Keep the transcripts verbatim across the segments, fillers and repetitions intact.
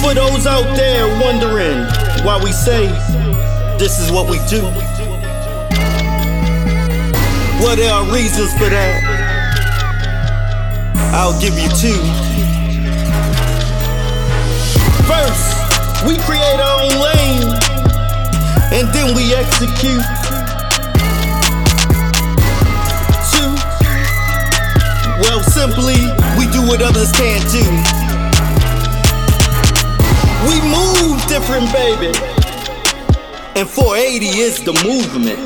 For those out there wondering why we say this is what we do, well, there are reasons for that. I'll give you two. First, we create our own lane, and then we execute. Two, well, simply, we do what others can't do. We move different, baby, and four eighty is the movement.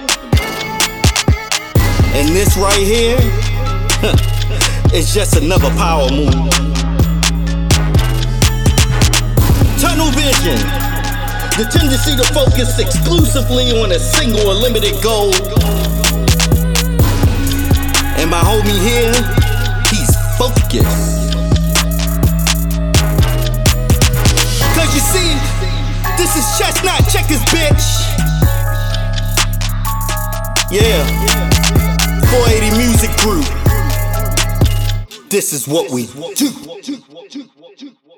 And this right here is just another power move. Tunnel vision, the tendency to focus exclusively on a single or limited goal. And my homie here, he's focused. Cause you see, this is chestnut checkers, bitch. Yeah, four eighty Music Group. This is what we do.